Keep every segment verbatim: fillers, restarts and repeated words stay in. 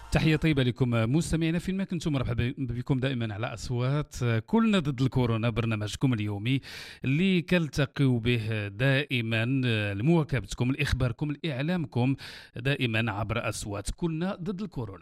تحية طيبة لكم مستمعينا فين ما كنتم. مرحبا بكم دائما على أصوات كلنا ضد الكورونا، برنامجكم اليومي اللي كنلتقيو به دائما لمواكبتكم، لإخباركم، لإعلامكم دائما عبر أصوات كلنا ضد الكورونا.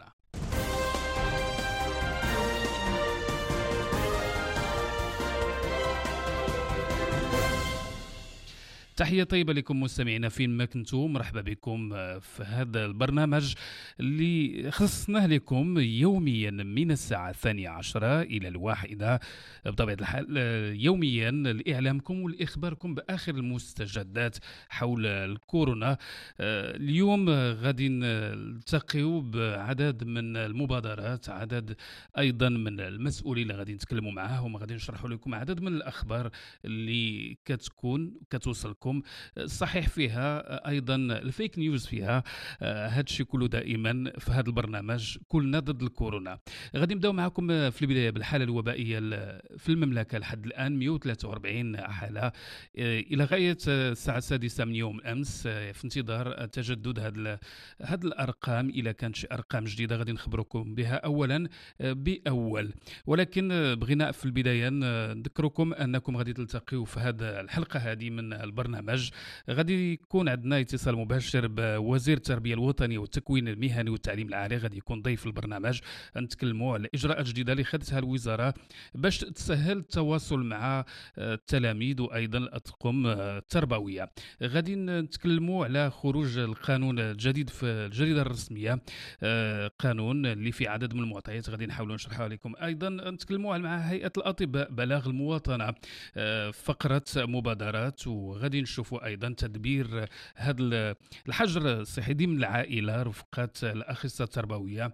تحية طيبة لكم مستمعينا فين ما كنتم. مرحبا بكم في هذا البرنامج اللي خصصناه لكم يوميا من الساعة الثانية عشرة إلى الواحدة بطبيعة الحال، يوميا لإعلامكم والإخباركم بآخر المستجدات حول الكورونا. اليوم غادي نلتقيو بعدد من المبادرات، عدد أيضا من المسؤولين اللي غادي نتكلموا معاهم، غادي نشرحوا لكم عدد من الأخبار اللي كتكون كتوصلكم. صحيح فيها ايضا الفيك نيوز فيها، هذا الشيء كله دائما في هذا البرنامج كلنا ضد الكورونا. غادي نبداو معكم في البدايه بالحاله الوبائيه في المملكه. لحد الان مئة وثلاثة وأربعين حاله الى غايه الساعه السادسه من يوم امس، في انتظار تجدد هذه هذه الارقام. الى كانت شي ارقام جديده غادي نخبركم بها اولا باول، ولكن بغينا في البدايه نذكركم انكم غادي تلتقيوا في هذه الحلقه هذه من البرنامج. غادي يكون عندنا اتصال مباشر بوزير التربيه الوطنيه والتكوين المهني والتعليم العالي، غادي يكون ضيف البرنامج. نتكلموا على اجراءات جديده اللي خدتها الوزاره باش تسهل التواصل مع التلاميذ وايضا الاطقم التربويه. غادي نتكلموا على خروج القانون الجديد في الجريده الرسميه، قانون اللي فيه عدد من المعطيات غادي نحاولوا نشرحها لكم. ايضا نتكلموا مع هيئه الاطباء بلاغ المواطنه، فقره مبادرات، وغادي نشوفوا ايضا تدبير هذا الحجر الصحي ضمن العائله رفقه الاخصائيه التربويه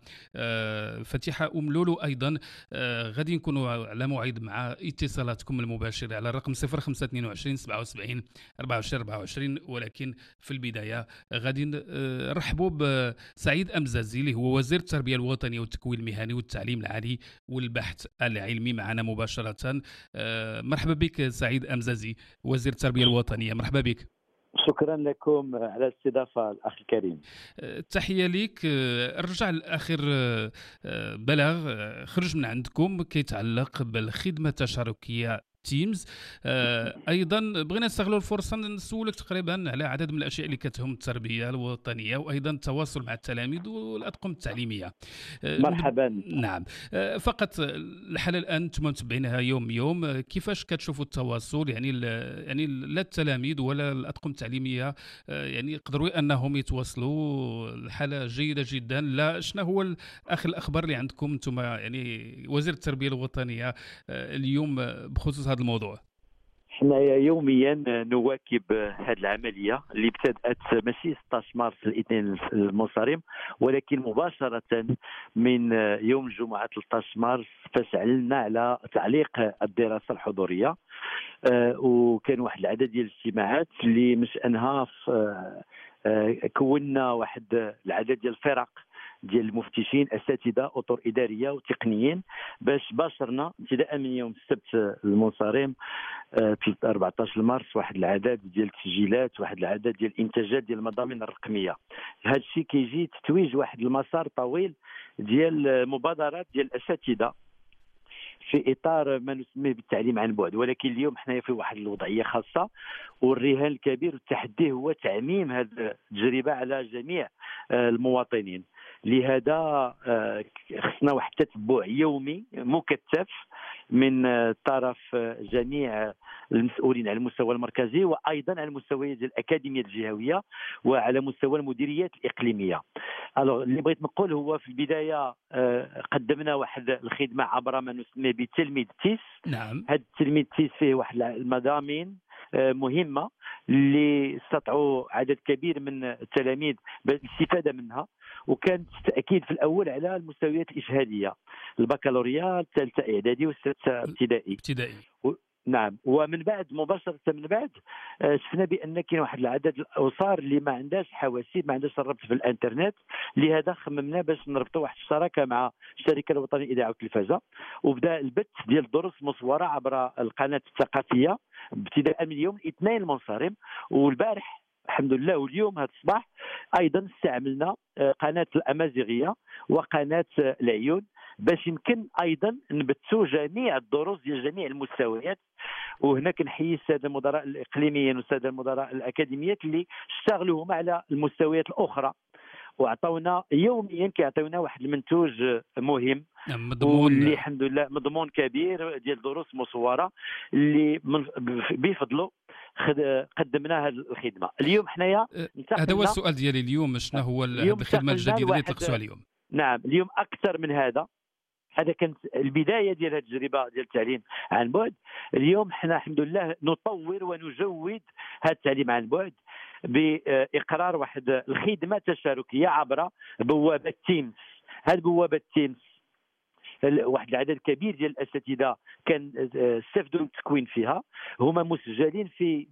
فتيحه ام لولو. ايضا غادي نكونوا على موعد مع اتصالاتكم المباشره على الرقم صفر خمسة اثنين وعشرين سبعة وسبعين أربعة وعشرين أربعة وعشرين. ولكن في البدايه غادي نرحبوا بسعيد أمزازي اللي هو وزير التربيه الوطنيه والتكوين المهني والتعليم العالي والبحث العلمي معنا مباشره. مرحبا بك سعيد أمزازي وزير التربيه الوطنيه، مرحبا بك. شكرا لكم على الاستضافه الاخ الكريم. تحيه لك. رجع الاخر بلاغ خرج من عندكم كيتعلق بالخدمه التشاركيه تيمز. ايضا بغينا نستغلوا الفرصه نسولك تقريبا على عدد من الاشياء اللي كتهم التربيه الوطنيه وايضا التواصل مع التلاميذ والاطقم التعليميه. مرحبا. نعم، فقط الحاله الان انتم متبعينها يوم يوم، كيفاش كتشوفوا التواصل؟ يعني يعني لا التلاميذ ولا الاطقم التعليميه يعني يقدروا انهم يتواصلوا، الحاله جيده جدا. لا شنو هو اخر الاخبار اللي عندكم انتم يعني وزير التربيه الوطنيه اليوم بخصوص هذا الموضوع؟ احنا يوميا نواكب هذه العمليه اللي ابتدات ماشي ستة عشر مارس الاثنين المنصرم، ولكن مباشره من يوم الجمعه ثلاثة عشر مارس فشعلنا على تعليق الدراسه الحضوريه. آه وكان واحد العدد ديال الاجتماعات اللي مش انها آه كونا واحد العدد ديال الفرق ديال المفتشين، اساتذه، اطر اداريه وتقنيين، باش باشرنا ابتداء من يوم السبت المنصرم أربعة عشر مارس واحد العدد ديال التسجيلات، واحد العدد ديال الانتاجات ديال المضامين الرقميه. هذا الشيء كيجي تتويج واحد المسار طويل ديال مبادرات ديال الاساتذه في اطار ما نسميه بالتعليم عن بعد، ولكن اليوم حنا في واحد الوضعيه خاصه، والرهان الكبير والتحدي هو تعميم هذه التجربه على جميع المواطنين. لهذا خصنا واحد التتبع يومي مكثف من طرف جميع المسؤولين على المستوى المركزي وايضا على المستوى ديال الاكاديميات الجهويه وعلى مستوى المديريات الاقليميه. الوغ اللي بغيت نقول هو في البدايه قدمنا واحد الخدمه عبر ما نسميه بتلميذ تيس. نعم. هذا التلميذ تيس فيه واحد المضامين مهمه اللي استطاعوا عدد كبير من التلاميذ بالاستفاده منها، وكانت تاكيد في الاول على المستويات الاجهاديه، البكالوريا، الثالثه اعدادي والسادسه ابتدائي. ابتدائي. نعم. ومن بعد مباشره من بعد شفنا بان كاين واحد العدد الاسر اللي ما عندهاش حواسيب، ما عندهاش الربط في الانترنت. لهذا خممنا باش نربطوا واحد الشراكه مع الشركه الوطنيه للاذاعه والتلفزه، وبدا البث ديال الدروس مصوره عبر القناه الثقافيه ابتداء من يوم الاثنين المنصرم. والبارح الحمد لله. واليوم هذا الصباح ايضا استعملنا قناه الامازيغيه وقناه العيون باش يمكن ايضا نبثوا جميع الدروس ديال جميع المستويات. وهنا كنحيي الساده المدراء الاقليميين والساده المدراء الاكاديميات اللي اشتغلوا هما على المستويات الاخرى وعطونا يوميا كيعطيونا واحد المنتوج مهم مضمون اللي الحمد لله مضمون كبير ديال دروس مصوره اللي بفضله قدمنا هذه الخدمه. اليوم حنايا هذا هو السؤال ديالي اليوم، شنو هو الخدمه الجديده اللي طلقتوها اليوم؟ نعم اليوم اكثر من هذا. هذا كانت البدايه ديال هذه التجربه ديال التعليم عن بعد. اليوم حنا الحمد لله نطور ونجود هذا التعليم عن بعد باقرار واحد الخدمه تشاركيه عبر بوابه تيمز. هذه بوابه تيمز واحد العدد كبير ديال الاساتذه كان استفدوا من التكوين فيها، هما مسجلين في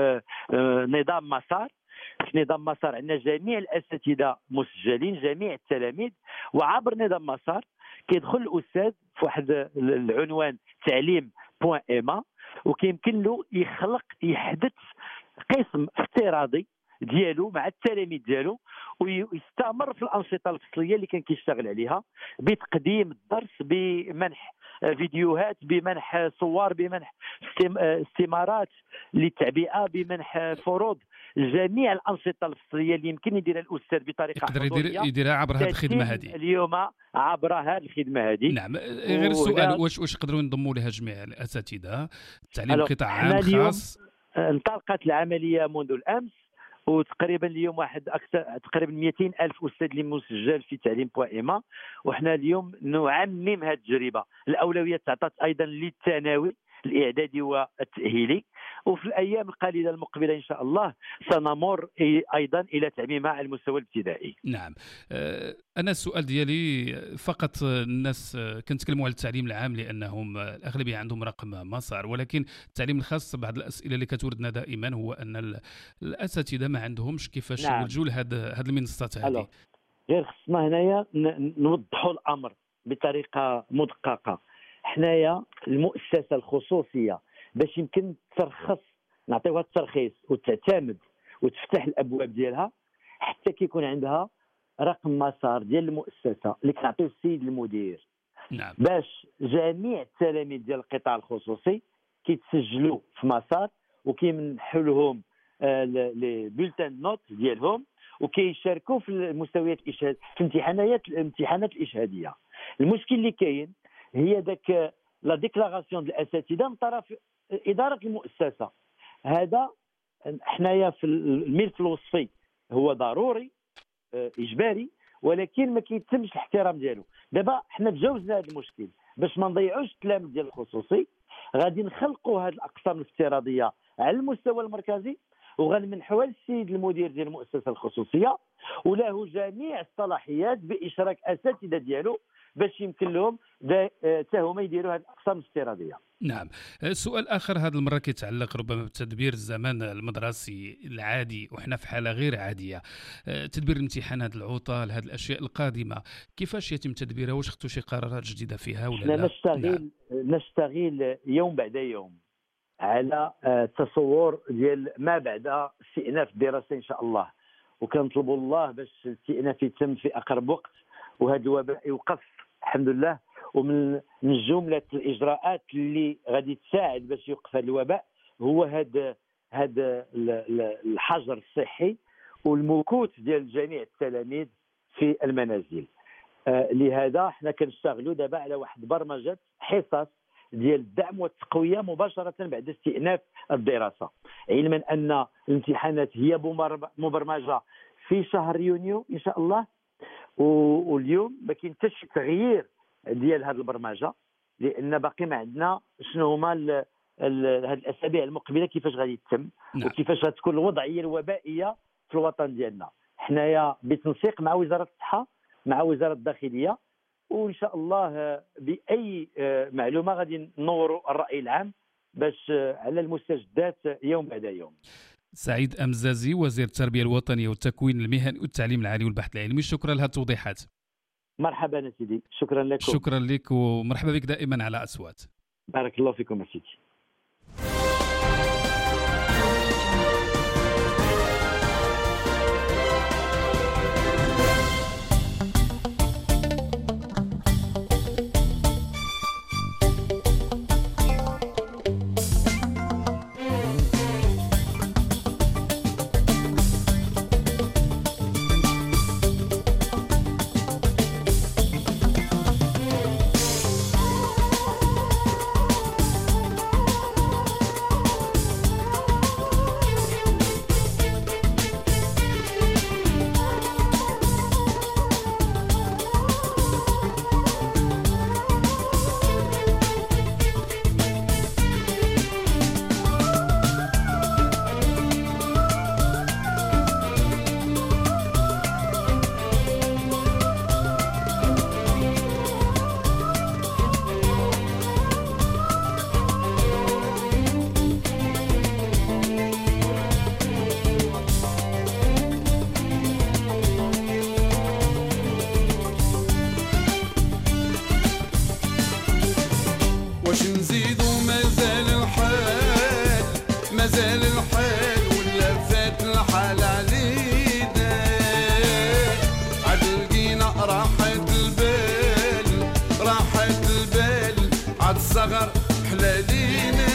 نظام مسار. في نظام مسار عندنا جميع الاساتذه مسجلين، جميع التلاميذ، وعبر نظام مسار كيدخل الاستاذ في واحد العنوان تعليم بوان ايما وكيمكن له يخلق يحدث قسم افتراضي ديالو مع التلاميذ ديالو ويستمر في الانشطه الفصليه اللي كان كيشتغل عليها بتقديم الدرس، بمنح فيديوهات، بمنح صور، بمنح استمارات للتعبئه، بمنح فروض. جميع الانشطه الفصليه اللي يمكن يديرها الاستاذ بطريقه يقدر يدير يديرها عبر هذه الخدمه هذه اليوم عبر هذه الخدمه هذه. نعم. غير السؤال، واش واش يقدروا ينضموا لها جميع الاساتذه؟ التعليم قطاع عام خاص. انطلقت العمليه منذ الامس وتقريبا اليوم واحد اكثر تقريبا مئتين ألف استاذ اللي مسجل في تعليم بوان ايما. وحنا اليوم نعمم هذه التجربه. الاولويه تعطات ايضا للثانوي الاعدادي والتاهيلي، وفي الايام القليله المقبله ان شاء الله سنمر ايضا الى تعميمها على المستوى الابتدائي. نعم. انا السؤال ديالي فقط، الناس كنتكلموا على التعليم العام لانهم الاغلبيه عندهم رقم مسار، ولكن التعليم الخاص بعض الاسئله اللي كتوردنا دائما هو ان الاساتذه ما عندهمش كيفاش نعم. يولجوا لهذه هذه المنصات هذه. غير خصنا هنايا نوضحوا الامر بطريقه مدققه. حنايا المؤسسه الخصوصيه باش يمكن ترخص نعطيوها الترخيص وتعتمد وتفتح الابواب ديالها حتى كيكون عندها رقم مسار ديال المؤسسه اللي كنعطيو السيد المدير. نعم. باش جميع التلاميذ ديال القطاع الخصوصي كيتسجلوا في مسار وكيمنحوا لهم لي بولتان نوت ديالهم وكيشاركوا في المستويات الاشهاد في امتحانات الامتحانات الاشهاديه. المشكل اللي كاين هي داك لا ديكلاراسيون ديال الاساتذه من طرف اداره المؤسسه. هذا حنايا في الملف الوصفي هو ضروري اجباري، ولكن ما كيتمش الاحترام ديالو. دابا حنا تجاوزنا هذا المشكل باش ما نضيعوش التلاميذ ديال الخصوصي. غادي نخلقوا هذه الاقسام الافتراضيه على المستوى المركزي وغنمنحوها للسيد المدير ديال المؤسسه الخصوصيه وله جميع الصلاحيات باشراك اساتذه ديالو باش يمكن لهم حتى هما يديروا هذه الاقسام الافتراضيه. نعم. سؤال اخر هذه المره كيتعلق ربما بتدبير الزمان المدرسي العادي وحنا في حاله غير عاديه. تدبير الامتحانات العطل، هذه الاشياء القادمه كيفاش يتم تدبيرها؟ واش خدتوا شي قرارات جديده فيها ولا لا؟ نشتغل نعم. نشتغل يوم بعد يوم على تصور ديال ما بعد استئناف الدراسه ان شاء الله، وكنطلبوا الله باش الاستئناف يتم في اقرب وقت وهذا الوباء يوقف الحمد لله. ومن من جمله الاجراءات اللي غادي تساعد باش يوقف هذا الوباء هو هذا هذا الحجر الصحي والمكوث ديال جميع التلاميذ في المنازل. آه لهذا احنا كنشتغلوا دابا على واحد برمجه حصص ديال الدعم والتقويه مباشره بعد استئناف الدراسه، علما ان الامتحانات هي مبرمجه في شهر يونيو ان شاء الله. واليوم ما كاين حتى شي تغيير ديال هذه البرمجه لان باقي ما عندنا شنو هما هذه الاسابيع المقبله كيفاش غادي تتم. نعم. وكيفاش غتكون الوضعيه الوبائيه في الوطن ديالنا. حنايا بتنسيق مع وزاره الصحه مع وزاره الداخليه وان شاء الله باي معلومه غادي نوروا الراي العام باش على المستجدات يوم بعد يوم. سعيد أمزازي وزير التربيه الوطنيه والتكوين المهني والتعليم العالي والبحث العلمي، شكرا لهذه التوضيحات. مرحبا سيدي، شكرا لكم. شكرا لك ومرحبا بك دائما على أصوات. بارك الله فيكم سيدي. واش نزيدو مازال الحال مازال الحال ولا فات الحال علينا عاد لقينا راحة البال راحة البال عاد الصغر حلالينا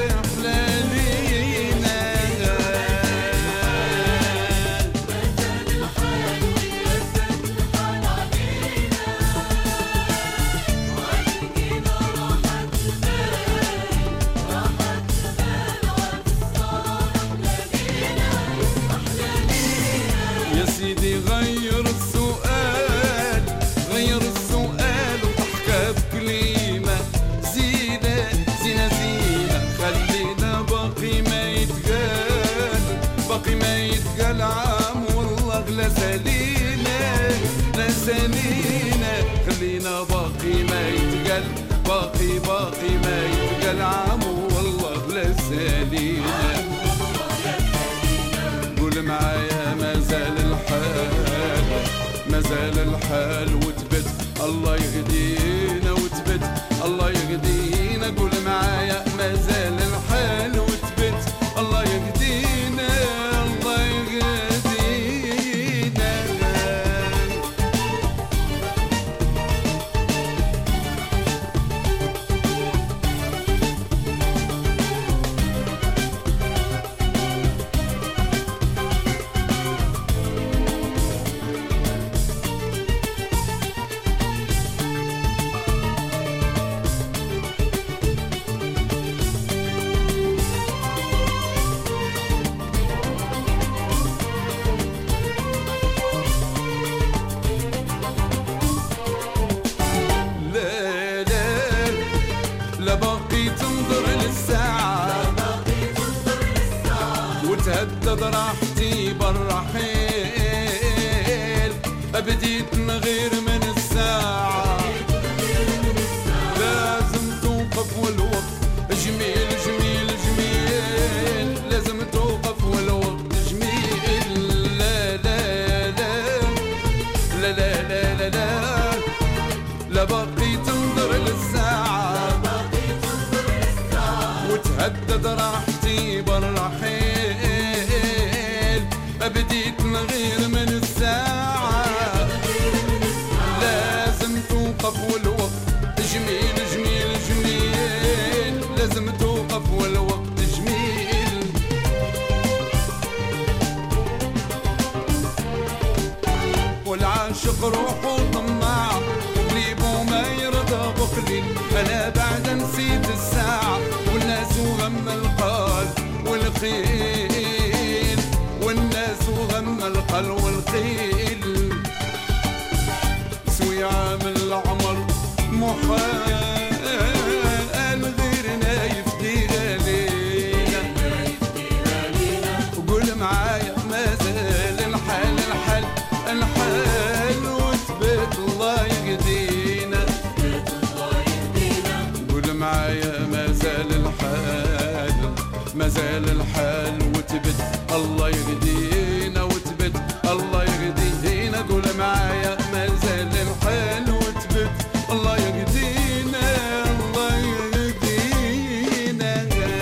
غير السؤال غير السؤال وضحكة بكلمة زينة زينة زينة خلينا باقي ما يتقال باقي ما يتقال عام والله لا سالينا لا سالينا خلينا باقي ما يتقال باقي باقي ما يتقال عام والله لا سالينا قول معايا مازال الحال مازال الحال وتبت الله يهدينا وتبت الله يهدينا قول معايا مازال الحال وتبت الله يهدينا الله يهدينا لا باقي تنظر للساعة وتهدد راحتي بالرحيل بديت نغير من الساعة لازم توقف والوقت جميل جميل جميل لازم توقف والوقت جميل لا لا لا لا لا لا لا لا لا باقي تنظر للساعة وتهدد راحتي بالرحيل بديت نغير من الساعة لازم توقف والوقت جميل جميل جميل لازم توقف والوقت جميل والعاشق روحه طماع وقليبه ما يرضى بقليل انا بعد نسيت الساعة والناس وغم القال والقيل والناس وغم القال والقيل سوي عامل العمر محال غيرنا يفدي علينا وقول معايا مازال الحال الحال الحال وثبت الله يهدينا قول معايا مازال الحال مازال الحال وثبت الله يهدينا وثبت الله يهدينا قول معايا مازال الحال وثبت الله يهدينا الله يهدينا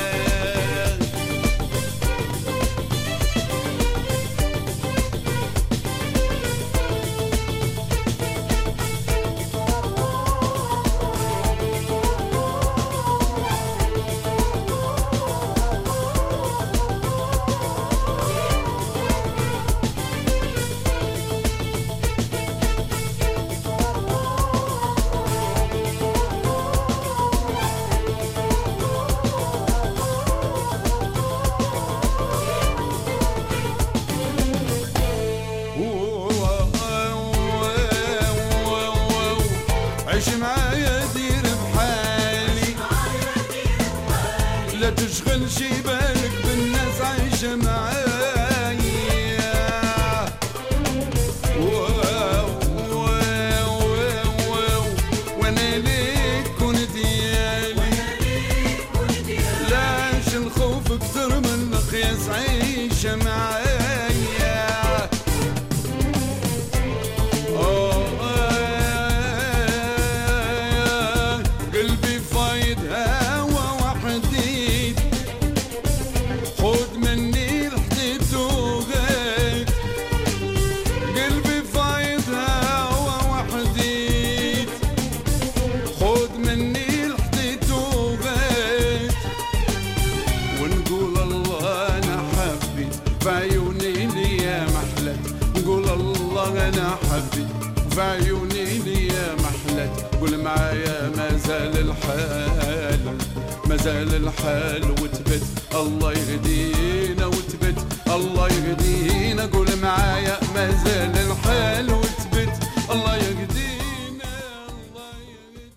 عيش معايا دير بحالي لا تشغل شي بالك بالناس عايشة معايا وانا ليك كون ديالي لاش الخوف اكثر من القياس عايشة معايا قلبي فايد قول معايا مازال الحال مازال الحال وتبت الله يهدينا وتبت الله يهدينا قول معايا مازال الحال وتبت الله يهدينا الله يهدينا.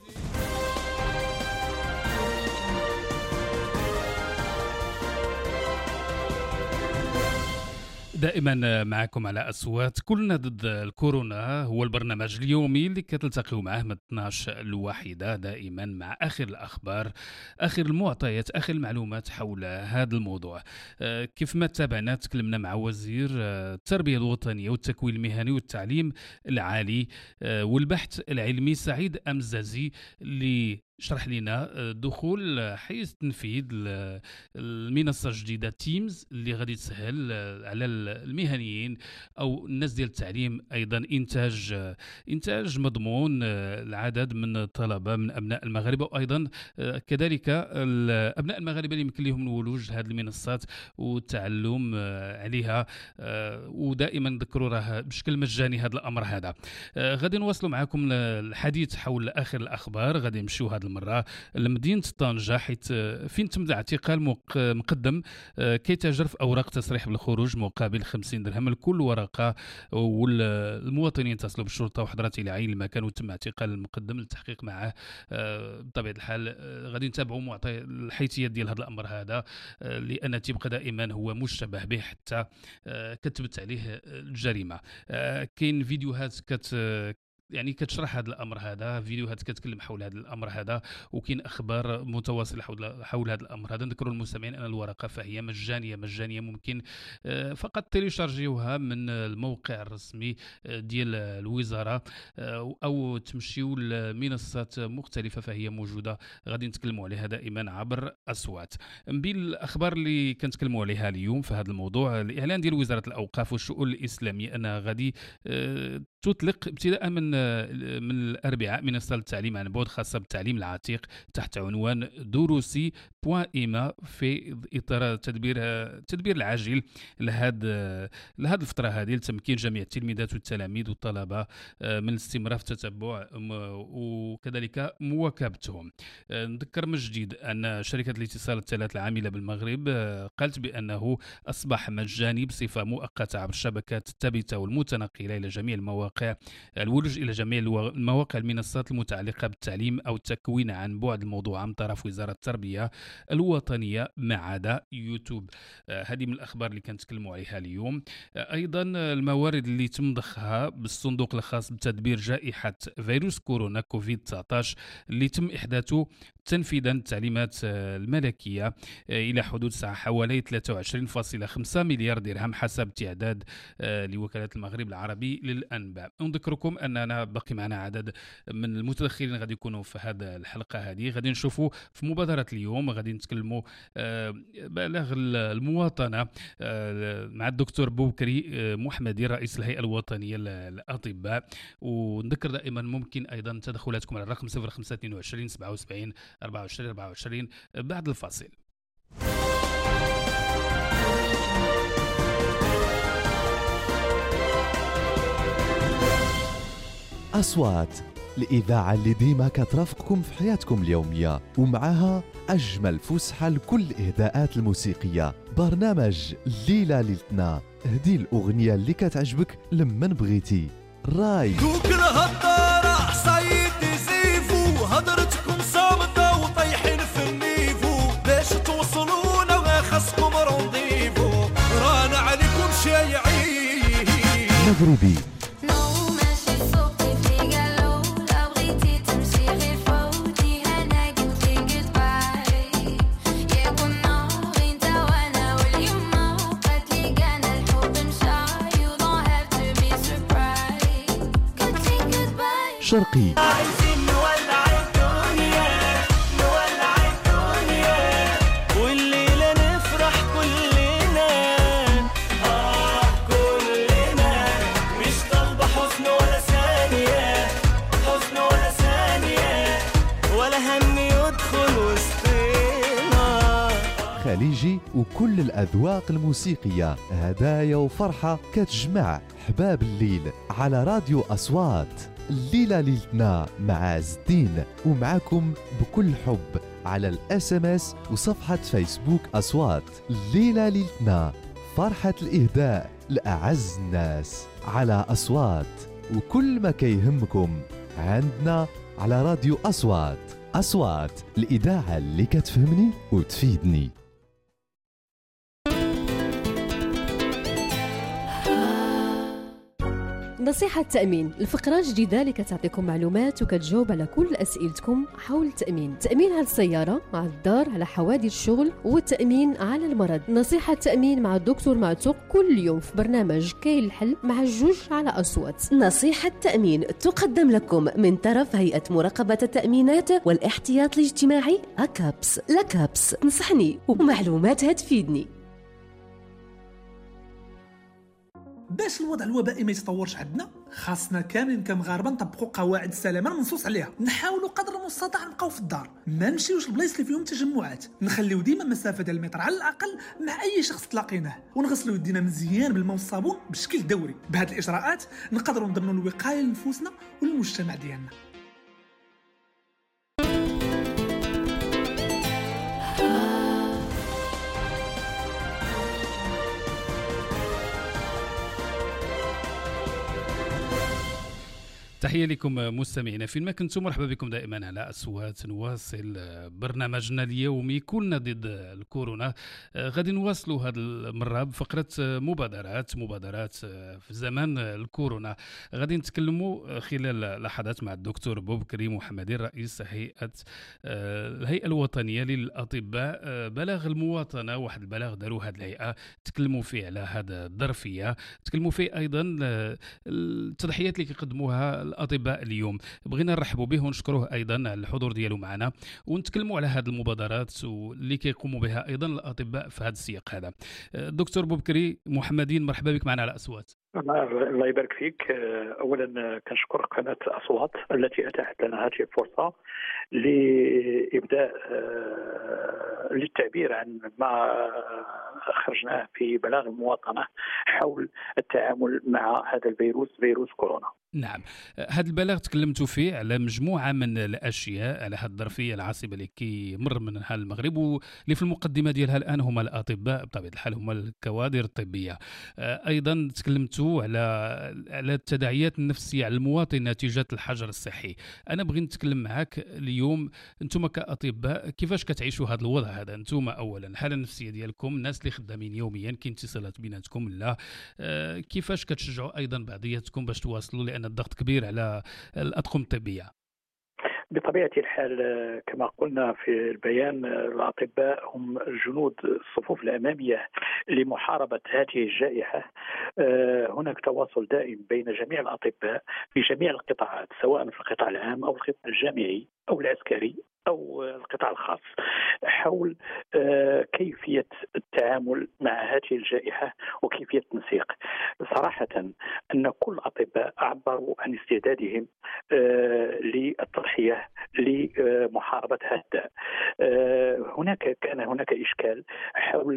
دائما معكم على أصوات كلنا ضد الكورونا، هو البرنامج اليومي اللي كتلتقيوا معه من اثناش الواحدة، دائما مع آخر الأخبار، آخر المعطيات، آخر المعلومات حول هذا الموضوع. آه كيف ما تابعنا تكلمنا مع وزير آه التربية الوطنية والتكوين المهني والتعليم العالي آه والبحث العلمي سعيد أمزازي اللي شرح لنا دخول حيز تنفيذ المنصه الجديده تيمز اللي غادي تسهل على المهنيين او الناس ديال التعليم ايضا انتاج انتاج مضمون العدد من الطلبه من ابناء المغاربه، وايضا كذلك الابناء المغاربه اللي يمكن لهم الولوج لهذه المنصات والتعلم عليها، ودائما نذكروا راه بشكل مجاني هذا الامر هذا. غادي نواصلوا معكم الحديث حول اخر الاخبار. غادي نمشيو هذه المره لمدينه طنجه حيث فين تم اعتقال مقدم كيتاجر في اوراق تصريح بالخروج مقابل خمسين درهم لكل ورقه، والمواطنين اتصلوا بالشرطه وحضرت الى عين المكان وتم اعتقال المقدم للتحقيق معه. بطبيعه الحال غادي نتابعوا معطي الحيثيات ديال هذا الامر هذا، لان تيبقى دائما هو مشتبه به حتى كتبت عليه الجريمه. كاين فيديوهات كت يعني كتشرح هذا الامر هذا، فيديوهات كتكلم حول هذا الامر هذا، وكاين اخبار متواصله حول حول هذا الامر هذا. نذكروا المستمعين ان الورقه فهي مجانيه مجانيه ممكن فقط تيليشارجيوها من الموقع الرسمي ديال الوزاره او تمشيو لمنصات مختلفه فهي موجوده، غادي نتكلموا عليها دائما عبر اصوات. من بين الاخبار اللي كنتكلموا عليها اليوم في هذا الموضوع الاعلان ديال وزاره الاوقاف والشؤون الاسلاميه انها غادي تطلق ابتداء من من الاربعاء منصه التعليم عن بعد خاصه بالتعليم العتيق تحت عنوان دروسي بوان إيما في اطار التدبير التدبير العاجل لهذا لهذه الفتره هذه لتمكين جميع التلميذات والتلاميذ والطلبه من الاستمرار في التتبع وكذلك مواكبتهم. نذكر من جديد ان شركه الاتصال الثلاث العامله بالمغرب قالت بانه اصبح مجاني بصفه مؤقته عبر الشبكات الثابته والمتنقله الى جميع المواقع، الولوج الى جميع المواقع المنصات المتعلقه بالتعليم او التكوين عن بعد الموضوع من طرف وزاره التربيه الوطنيه ما عدا يوتيوب. آه هذه من الاخبار اللي كنتكلموا عليها اليوم. آه ايضا الموارد اللي تم ضخها بالصندوق الخاص بتدبير جائحه فيروس كورونا كوفيد تسعطاش اللي تم احداثه تنفيذا التعليمات الملكيه آه الى حدود سعه حوالي ثلاثة وعشرين فاصلة خمسة مليار درهم حسب تعداد آه لوكاله المغرب العربي للانباء. نذكركم اننا باقي معنا عدد من المتدخلين غادي يكونوا في هذه الحلقه هذه. غادي نشوفوا في مبادره اليوم غادي نتكلموا آه بلاغ المواطنه آه مع الدكتور بوكري آه محمدي رئيس الهيئه الوطنيه للاطباء. ونذكر دائما ممكن ايضا تدخلاتكم على الرقم صفر خمسة اثنين وعشرين سبعة وسبعين أربعة وعشرين أربعة وعشرين بعد الفاصل. أصوات الإذاعة اللي ديما كترافقكم في حياتكم اليومية ومعها أجمل فسحة لكل الإهداءات الموسيقية. برنامج الليلة ليلتنا، هدي الأغنية اللي كتعجبك لمن بغيتي. راي دوك الهضارة حصايد زيفو هضرتكم صامتة وطيحين في النيفو باش توصلونا وخاصكم رونديفو رانا عليكم شايعين مغربي شرقي عايزين نولع الدنيا نولع الدنيا والليلة نفرح كلنا آه كلنا مش طالبة حزن ولا ثانية حزن ولا ثانية ولا هم يدخل وسطنا. خليجي وكل الأذواق الموسيقية، هدايا وفرحة كتجمع حباب الليل على راديو أصوات. الليلة ليلتنا مع عز الدين، ومعكم بكل حب على الاس ام اس وصفحة فيسبوك أصوات. الليلة ليلتنا، فرحة الإهداء لأعز الناس على أصوات، وكل ما كيهمكم عندنا على راديو أصوات. أصوات، الإذاعة اللي كتفهمني وتفيدني. نصيحة تأمين، الفقرة جديدة اللي كتعطيكم معلومات وكتجاوب على كل أسئلتكم حول التأمين. تأمين على السيارة، على الدار، على حوادث الشغل، والتأمين على المرض. نصيحة تأمين مع الدكتور معتوق كل يوم في برنامج كاين الحل مع الجوج على أصوات. نصيحة تأمين تقدم لكم من طرف هيئة مراقبة التأمينات والاحتياط الاجتماعي أكابس. لكابس تنصحني ومعلوماتها تفيدني. باش الوضع الوبائي ما يتطورش عندنا، خاصنا كاملين كمغاربه نطبقوا قواعد السلامه المنصوص عليها. نحاولوا قدر المستطاع نبقاو في الدار، ما نمشيوش لبلايص اللي فيهم تجمعات، نخليو ديما مسافه ديال المتر على الاقل مع اي شخص تلاقيناه، ونغسلوا يدينا مزيان بالماء والصابون بشكل دوري. بهاد الاجراءات نقدروا نضمنوا الوقايه لنفوسنا والمجتمع ديالنا. تحية لكم مستمعينا فين ما كنتم، مرحبا بكم دائما على أصوات. نواصل برنامجنا اليومي كلنا ضد الكورونا. غادي نواصلوا هذه المرة بفقرة مبادرات مبادرات في زمان الكورونا. غادي نتكلموا خلال لحظات مع الدكتور بوبكري محمدي رئيس هيئة الهيئة الوطنية للأطباء. بلاغ المواطنة، واحد البلاغ داروا هذه الهيئة تكلموا فيه على هذا الظرفية، تكلموا فيه أيضا التضحيات اللي كيقدموها الأطباء اليوم. بغينا نرحبوا به ونشكروه أيضا على الحضور ديالو معنا، ونتكلموا على هذه المبادرات واللي كيقوموا بها أيضا الأطباء في هذا السياق هذا. دكتور بوبكري محمدين، مرحبا بك معنا على أصوات. الله يبارك فيك. اولا كنشكر قناه اصوات التي اتاحت لنا هذه الفرصه لابداء للتعبير عن ما خرجناه في بلاغ المواطنه حول التعامل مع هذا الفيروس، فيروس كورونا. نعم، هذا البلاغ تكلمتوا فيه على مجموعه من الاشياء، على هذه الظرفيه العاصبه اللي كيمر منها المغرب، واللي في المقدمه ديالها الان هما الاطباء بطبيعه الحال، هما الكوادر الطبيه. ايضا تكلمتوا على على التداعيات النفسيه على المواطن نتيجه الحجر الصحي. انا بغيت نتكلم معك اليوم، انتم كاطباء كيفاش كتعيشوا هذا الوضع هذا؟ انتم اولا الحاله النفسيه ديالكم، الناس اللي خدامين يوميا، كاين اتصالات بيناتكم لا؟ كيفاش كتشجعوا ايضا بعضياتكم باش تواصلوا، لان الضغط كبير على الأطقم الطبية؟ بطبيعة الحال كما قلنا في البيان، الأطباء هم جنود الصفوف الأمامية لمحاربة هذه الجائحة. هناك تواصل دائم بين جميع الأطباء في جميع القطاعات، سواء في القطاع العام أو القطاع الجامعي أو العسكري أو القطاع الخاص، حول كيفية التعامل مع هذه الجائحة وكيفية التنسيق. صراحة أن كل الأطباء عبروا عن استعدادهم للتضحية لمحاربة هذا الداء. هناك كان هناك إشكال حول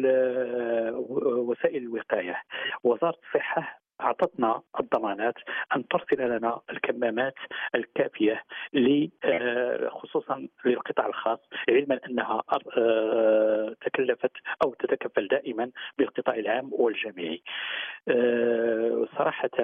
وسائل الوقاية. وزارة الصحة أعطتنا الضمانات أن ترسل لنا الكمامات الكافية خصوصا للقطاع الخاص، علما أنها تكلفت أو تتكفل دائما بالقطاع العام والجامعي. صراحة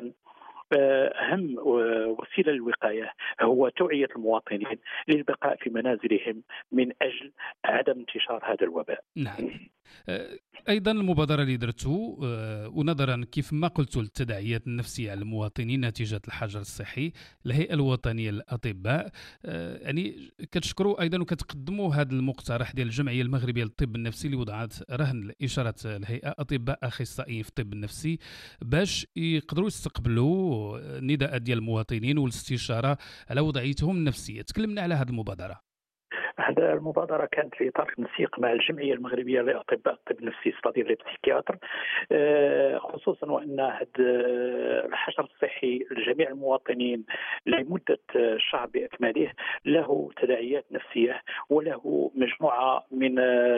أهم وسيلة للوقاية هو توعية المواطنين للبقاء في منازلهم من أجل عدم انتشار هذا الوباء. نعم. أيضا المبادرة اللي درتو ونظرا كيف ما قلتوا للتداعيات النفسية على المواطنين نتيجة الحجر الصحي، الهيئة الوطنية للأطباء يعني كتشكروا أيضا وكتقدموا هذا المقترح ديال الجمعية المغربية للطب النفسي اللي وضعت رهن إشارة الهيئة أطباء أخصائيين في الطب النفسي باش يقدروا يستقبلوا نداءات ديال المواطنين والاستشارة على وضعيتهم النفسية. تكلمنا على هذه المبادرة. هذا المبادرة كانت في إطار تنسيق مع الجمعية المغربية لأطباء الطب النفسي ستادير لي بسيكياتر، خصوصا وأن هذا الحجر الصحي لجميع المواطنين لمدة شهر بأكمله له تداعيات نفسية وله مجموعة من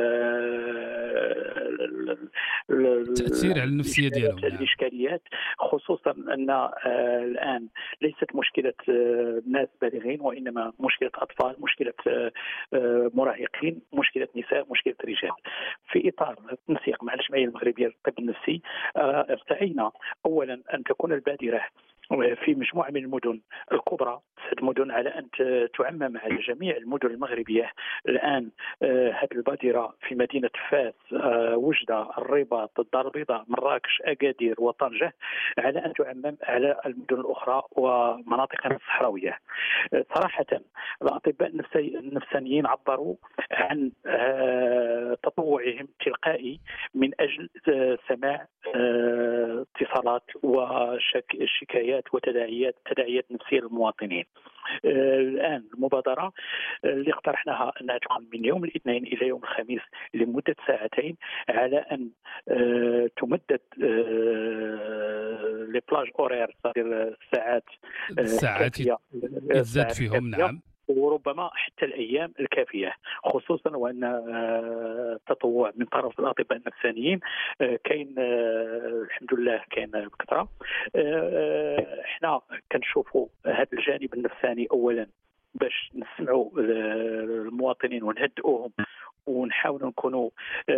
التأثير على النفسية ديالهم. الإشكاليات، خصوصا أن الآن ليست مشكلة ناس بالغين وإنما مشكلة أطفال، مشكلة مراهقين، مشكلة نساء، مشكلة رجال. في إطار التنسيق مع الجمعية المغربية للطب النفسي ارتأينا أولا أن تكون البادرة في مجموعة من المدن الكبرى، المدن على أن تعمم على جميع المدن المغربية. الآن هذه البادرة في مدينة فاس، وجدة، الرباط، الدار البيضاء، مراكش، أكادير وطنجة، على أن تعمم على المدن الأخرى ومناطقنا الصحراوية. صراحة الأطباء النفسانيين عبروا عن تطوعهم التلقائي من أجل سماع اتصالات وشكايات وتداعيات تداعيات نفسية للمواطنين. الآن المبادرة اللي اقترحناها أنها تكون من يوم الاثنين إلى يوم الخميس لمدة ساعتين، على أن تمدد لي بلاج أورير، الساعات الساعات يزاد فيهم. نعم، وربما حتى الأيام الكافية، خصوصا وأن التطوع من طرف الأطباء النفسانيين كاين الحمد لله كاين بكثرة. احنا كنشوفوا هذا الجانب النفساني أولا باش نسمعوا المواطنين ونهدئوهم ونحاولوا نكونوا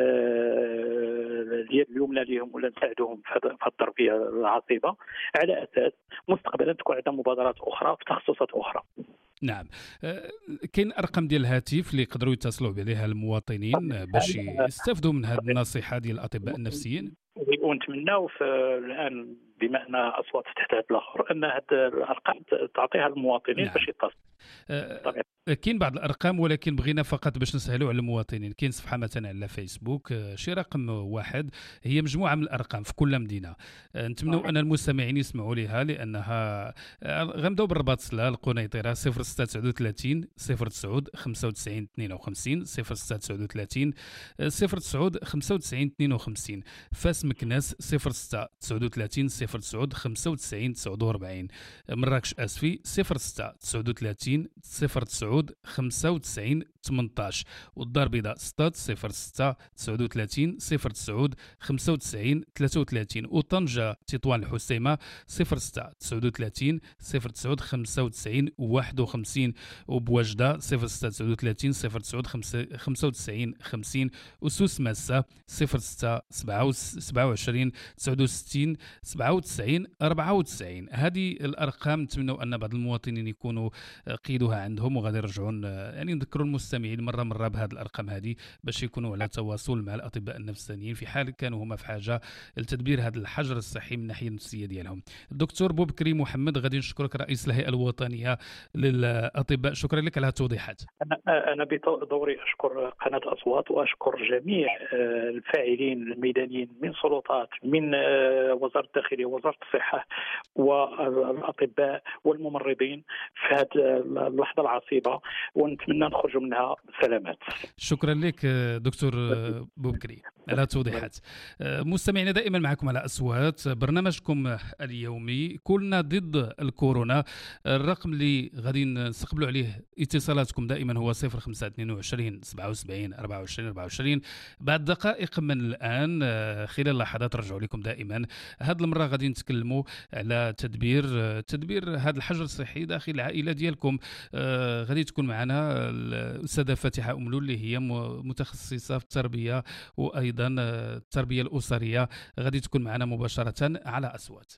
اليد اليمنى لهم ولا نساعدوهم في التربيه العصيبه، على اساس مستقبلا تكون عندنا مبادرات اخرى في تخصصات اخرى. نعم، كاين ارقام ديال الهاتف اللي يقدروا يتصلوا بها المواطنين باش يستافدوا من هذه النصيحه ديال الاطباء النفسيين، ونتمناو الان بما ان اصوات تحت هذا الاخر ان هذه الارقام تعطيها للمواطنين. نعم. باش يتصلوا. أه كاين بعض الارقام، ولكن بغينا فقط باش نسهلوا على المواطنين. كاين صفحه مثلا على فيسبوك شي رقم واحد، هي مجموعه من الارقام في كل مدينه. نتمنوا ان المستمعين يسمعوا لها لانها غنبداو بالرباط سلا القنيطره صفر ستة تسعة وثلاثين صفر تسعة خمسة وتسعين اثنين وخمسين صفر ستة تسعة وثلاثين صفر تسعة خمسة وتسعين اثنين وخمسين، فاس مكناس صفر ستة تسعة وثلاثين صفر تسعة خمسة وتسعين تسعة وأربعين، مراكش اسفي صفر ستة تسعة وثلاثين صفر تسعة خمسة وتسعين ثمانية عشر، والدار البيضاء ستة صفر ستة تسعة وثلاثين صفر تسعة خمسة وتسعين ثلاثة وثلاثين، وطنجة تطوان الحسيمة صفر ستة تسعة وثلاثين صفر تسعة خمسة وتسعين واحد وخمسين، وبوجدة صفر ستة تسعة وثلاثين صفر تسعة خمسة وتسعين خمسين، وسوس ماسة صفر ستة سبعة وعشرين تسعة وستين سبعة وتسعين أربعة وتسعين. هذه الارقام نتمنوا ان بعض المواطنين يكونوا قيدوها عندهم، وغادي يرجعون يعني نذكروا المستمعين مره مره بهذه الارقام هذه باش يكونوا على تواصل مع الاطباء النفسانيين في حال كانوا هما في حاجه لتدبير هذا الحجر الصحي من الناحيه النفسيه ديالهم. الدكتور بوبكري محمد، غادي نشكرك رئيس الهيئه الوطنيه للاطباء، شكرا لك على هذه التوضيحات. انا انا بدوري اشكر قناه اصوات واشكر جميع الفاعلين الميدانيين من سلطات، من وزاره الداخليه ووزاره الصحه والاطباء والممرضين في هذه اللحظه العصيبه، ونتمنى نخرجوا منها بسلامات. شكرا لك دكتور بوبكري على التوضيحات. مستمعينا دائما معكم على أصوات، برنامجكم اليومي كلنا ضد الكورونا. الرقم اللي غادي نستقبلوا عليه اتصالاتكم دائما هو صفر خمسة اثنين وعشرين سبعة وسبعين أربعة وعشرين أربعة وعشرين. بعد دقائق من الآن خلال لحظات رجعوا لكم دائما. هذه المرة غادي نتكلموا على تدبير تدبير هذا الحجر الصحي داخل العائلة ديالكم. آه غادي تكون معنا الأستاذة فاتحة أملول اللي هي متخصصة في التربية وأيضا التربية الأسرية، غادي تكون معنا مباشرة على أصوات.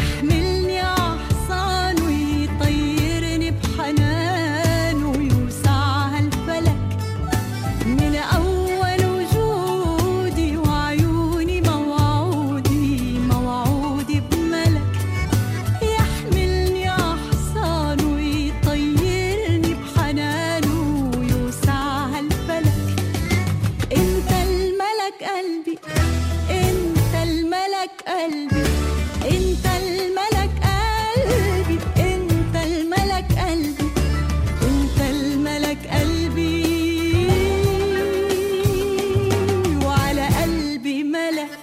يحملني عحصان ويطيرني بحنان ويوسعها الفلك من أول وجودي وعيوني موعودي موعودي بملك يحملني عحصان ويطيرني بحنان ويوسعها الفلك انت الملك قلبي انت الملك قلبي انت الملك قلبي انت الملك قلبي انت الملك قلبي وعلى قلبي ملك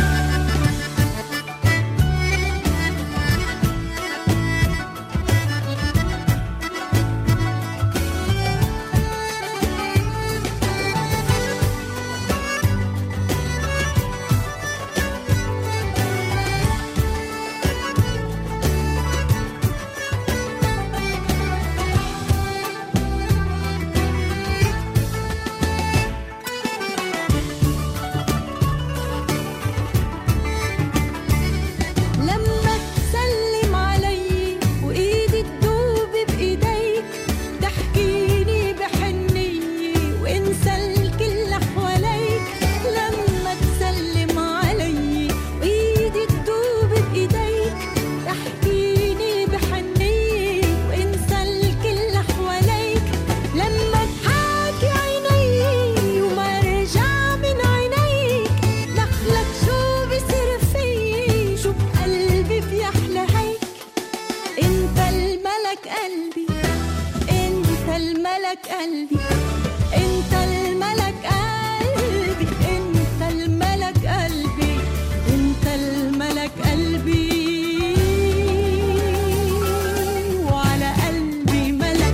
لما تسلم علي وإيدي تدوب بإيديك تحكيني بحنية وانسى الكل حواليك لما تسلم علي وإيدي تدوب بإيديك تحكيني بحنية وانسى الكل حواليك لما تحاكي عيني وما رجع من عينيك دخلك شو بصير فيي شو بقلبي بيحلى هيك انت الملك قلبي انت الملك قلبي انت الملك قلبي انت الملك قلبي انت الملك قلبي وعلى قلبي ملك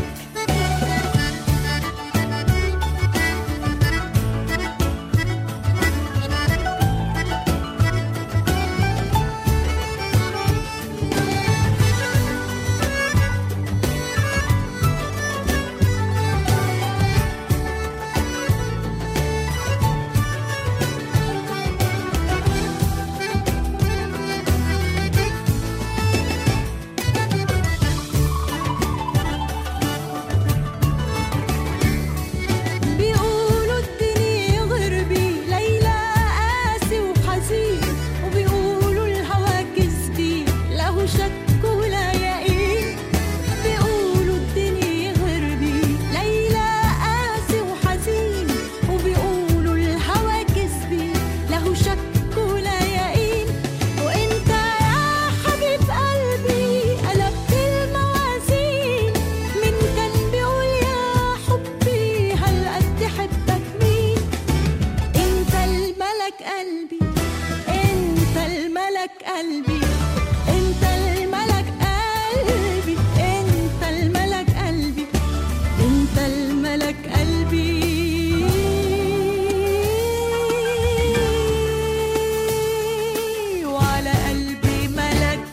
بيقولوا الدنيا غربي ليلى قاسي وحزين وبيقولوا الهوى كذبي له شك ولا يقين بيقولوا الدنيا غربي ليلى قاسي وحزين وبيقولوا الهوى كذبي له شك ولا يقين وانت يا حبيب قلبي قلبت الموازين من كان بيقول يا حبي هالقد حبك مين انت الملك قلبي انت الملك قلبي انت الملك قلبي انت الملك قلبي انت الملك قلبي وعلى قلبي ملك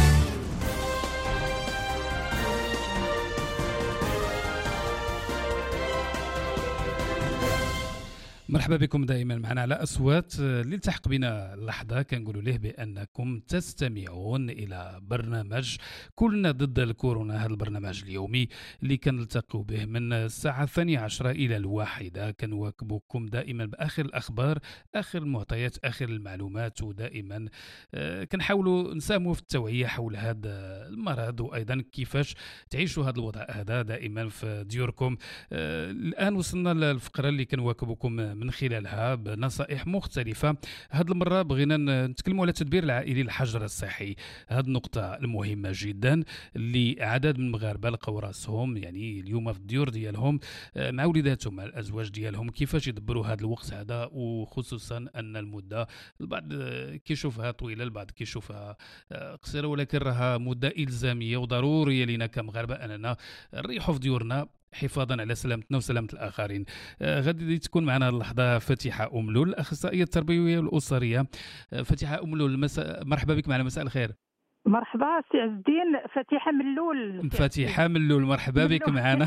مرحبا بكم دائما معنا على أصوات. اللي التحق بنا اللحظة كنقولوا له بأنكم تستمعون إلى برنامج كلنا ضد الكورونا. هذا البرنامج اليومي اللي كنلتقوا به من الساعة الثانية عشرة إلى الواحدة كنواكبكم دائما بآخر الأخبار، آخر المعطيات، آخر المعلومات، ودائما آه كنحاولوا نساهموا في التوعية حول هذا المرض وأيضا كيفاش تعيشوا هذا الوضع هذا دائما في ديوركم. آه الآن وصلنا للفقرة اللي كنواكبكم من خلالها بنصائح مختلفة. هذه المرة بغينا نتكلموا على التدبير العائلي للحجر الصحي. هذه النقطة المهمة جدا اللي عدد من المغاربة لقوا راسهم يعني اليوم في الديور ديالهم مع وليداتهم مع الأزواج ديالهم كيفاش يدبروا هذا الوقت هذا، وخصوصا أن المدة البعض كيشوفها طويلة البعض كيشوفها قصيرة، ولكن راها مدة إلزامية وضرورية لنا كمغاربة أننا نريحوا في ديورنا حفاظا على سلامتنا وسلامة الآخرين. آه غادي تكون معنا اللحظة فاتحة أملول، الأخصائية التربوية والأسرية. آه فاتحة أملول، مساء مرحبا بك معنا، مساء الخير. مرحبا سي عز الدين. فاتحه من اللول. فاتحه من اللول، مرحبا بك معنا.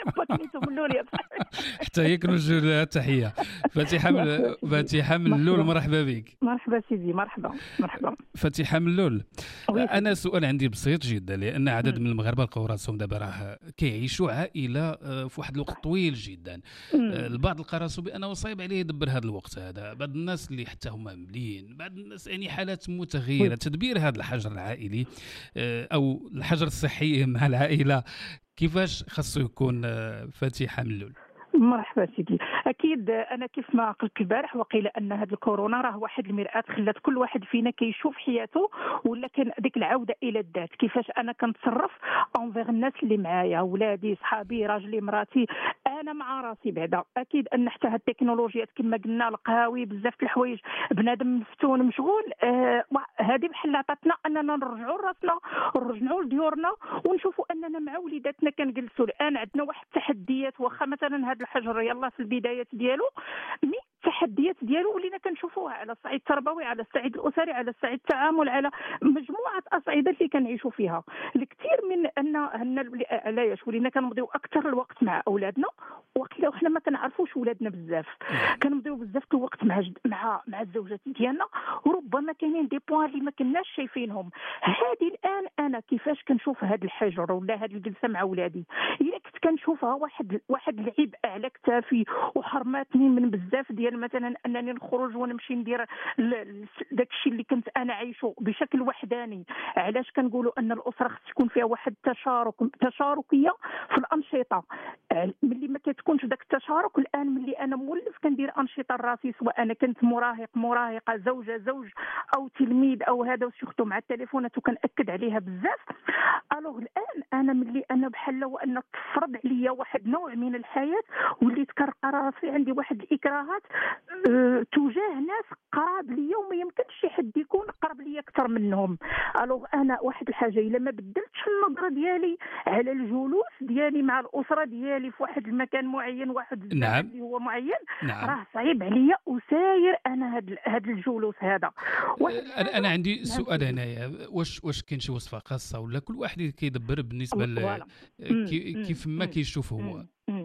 حتى هي كنوجه لها التحيه. فاتحه من فاتحه من اللول، مرحبا بك. مرحبا سيدي. مرحبا مرحبا فاتحه من اللول. انا سؤال عندي بسيط جدا، لان عدد من المغاربه لقاو راسهم دابا راه كيعيشوا عائله في واحد الوقت طويل جدا. البعض لقى راسو بانه صعيب عليه يدبر هذا الوقت هذا، بعض الناس اللي حتى هما مليين، بعض الناس يعني حالات متغيره. تدبير هذا الحجر العائلي او الحجر الصحي مع العائله كيفاش خاصو يكون؟ فاتحه من اللول. مرحبا سيدي. اكيد انا كيف ما قلت البارح وقيل ان هذه الكورونا راه واحد المرآة خلات كل واحد فينا كيشوف حياته، ولا كان ديك العوده الى الذات، كيفاش انا كنتصرف اونفيغ الناس اللي معايا، ولادي، صحابي، راجلي، مراتي، انا مع راسي بعدا. اكيد ان حتى هاد التكنولوجيات كما قلنا، القهاوي، بزاف د الحوايج، بنادم مفتون مشغول، آه هذه بحال عطاتنا اننا نرجعوا لراسنا، نرجعوا لديورنا، ونشوفوا اننا مع وليداتنا كنجلسوا. الان عندنا واحد التحديات، واخا مثلا هذا الحجر يلا في البدايات ديالو، مي التحديات ديالو ولينا كنشوفوها على الصعيد التربوي، على الصعيد الاسري، على الصعيد التعامل، على مجموعه اصعده اللي كنعيشوا فيها. الكثير من ان ان علاش ولينا كنمضيو اكثر الوقت مع اولادنا، وقيلا وحنا ما كنعرفوش ولادنا بزاف، كنمضيو بزاف الوقت مع جد مع مع الزوجات ديالنا، وربما كاينين دي بوين اللي ما كناش شايفينهم. هذه الان انا كيفاش كنشوف هذا الحجر ولا هذه الجلسه مع ولادي، الا كنت كنشوفها واحد واحد العيب على كتافي وحرماتني من بزاف ديال مثلا انني نخرج ونمشي ندير داك الشيء اللي كنت انا عايشه بشكل وحداني. علاش كنقولوا ان الاسره خص يكون فيها واحد التشارك تشاركيه في الانشطه؟ ملي ما كتكونش داك التشارك، الان ملي انا مولف كندير انشطه لراسي، سواء انا كنت مراهق، مراهقه، زوجه، زوج، او تلميذ او هذا، وسيختو مع التليفونات وكنأكد عليها بزاف. الوغ الان انا ملي انا بحال وان تفرض عليا واحد نوع من الحياه، وليت كنلقى راسي عندي واحد الاكراهات أه تجاه ناس قراب ليا وما يمكنش شي حد يكون قرب ليا اكثر منهم. الوغ انا واحد الحاجه الا ما بدلتش النظره ديالي على الجلوس ديالي مع الاسره ديالي في واحد المكان معين، واحد نعم. اللي هو معين، نعم. راه صعيب عليا وساير انا هاد هاد الجلوس هذا. انا انا عندي سؤال هنايا، واش واش كاين شي وصفه خاصه ولا كل واحد كيدبر بالنسبه ل كيف ما كيشوف هو؟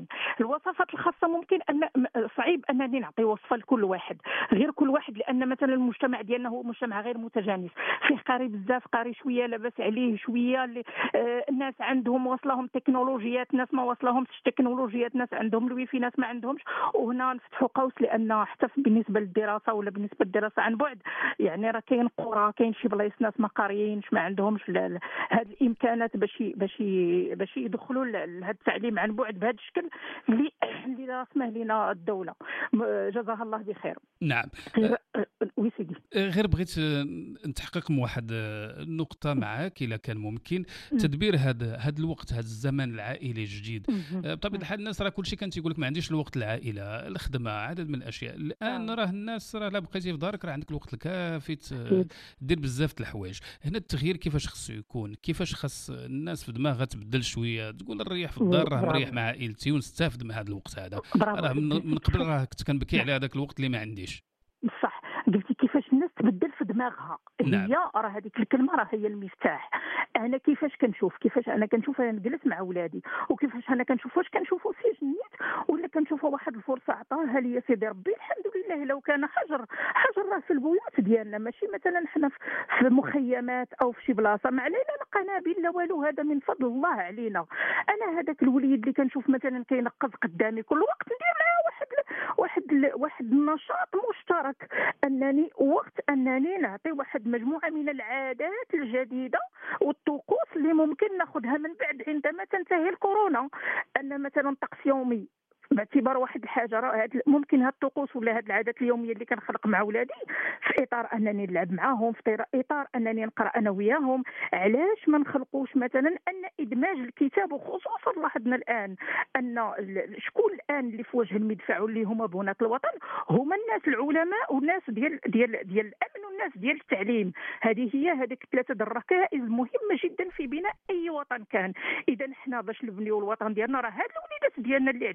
الوصفات الخاصه ممكن ان صعيب انني نعطي وصفه لكل واحد، غير كل واحد، لان مثلا المجتمع ديالنا هو مجتمع غير متجانس، فيه قاري بزاف، قاري شويه لاباس عليه شويه، اللي آه الناس عندهم وصلهم تكنولوجيات، ناس ما وصلهمش تكنولوجيات، ناس عندهم الويفي، ناس ما عندهمش. وهنا نفتحوا قوس، لان حتى بالنسبه للدراسه ولا بالنسبه للدراسه عن بعد، يعني راه كاين قرى، كاين شي بلايص ناس ما قاريينش، ما عندهمش هذه الامكانات باش باش باش يدخلوا لهذا التعليم عن بعد بهذا الشكل اللي اللي راسمه لنا الدوله، جزاها الله بخير. نعم. غير وي سيدي، غير بغيت نتحقق من واحد النقطه معك الا كان ممكن. تدبير هذا هذا الوقت، هذا الزمن العائلي الجديد، بطبيعه الحال الناس راه كلشي كان تيقول لك ما عنديش الوقت العائله، الخدمه، عدد من الاشياء. الان راه الناس راه لا بقيتي في دارك راه عندك الوقت الكافي دير بزاف د الحوايج. هنا التغيير كيفاش خصو يكون؟ كيفاش خص الناس في دماغها تبدل شويه، تقول نريح في الدار، راه مريح مع عائلتي ونستافد من هذا الوقت هذا. راه من قبل راه كنت كنبكي على هذاك الوقت اللي ما عنديش. صح، قلتي كيفاش الناس تبدل في دماغها. نعم. هي راه هذيك الكلمه راه هي المفتاح. انا كيفاش كنشوف كيفاش انا كنشوف انا نجلس مع اولادي، وكيفاش انا كنشوف واش كنشوفوا فيه جنيت ولا كنشوفوا واحد الفرصه عطاها لي سيدي ربي، الحمد لله. لو كان حجر حجر راه في البيوت ديالنا، ماشي مثلا حنا في مخيمات او في شي بلاصه ما علينا لا قنابل لا والو، هذا من فضل الله علينا. انا هذاك الوليد اللي كنشوف مثلا كينقز قدامي كل وقت، ندير معاه واحد واحد واحد النشاط مشترك، انني وقت انني نعطي واحد مجموعه من العادات الجديده والطقوس اللي ممكن ناخذها من بعد عندما تنتهي الكورونا. ان مثلا طقس يومي باعتبار واحد الحاجه، راه ممكن هاد الطقوس ولا هاد العادات اليوميه اللي كنخلق مع ولادي في اطار انني نلعب معاهم، في اطار انني نقرا انا وياهم. علاش ما نخلقوش مثلا ان ادماج الكتاب، وخصوصا لاحظنا الان ان شكون الان اللي في وجه المدفع واللي هما بنات الوطن هما الناس العلماء والناس ديال ديال ديال الامن والناس ديال التعليم. هذه هي هذيك ثلاثه الركائز المهمه جدا في بناء اي وطن كان. اذا حنا باش نبنيو الوطن ديالنا، راه هاد الوليدات ديالنا اللي عندنا دابا في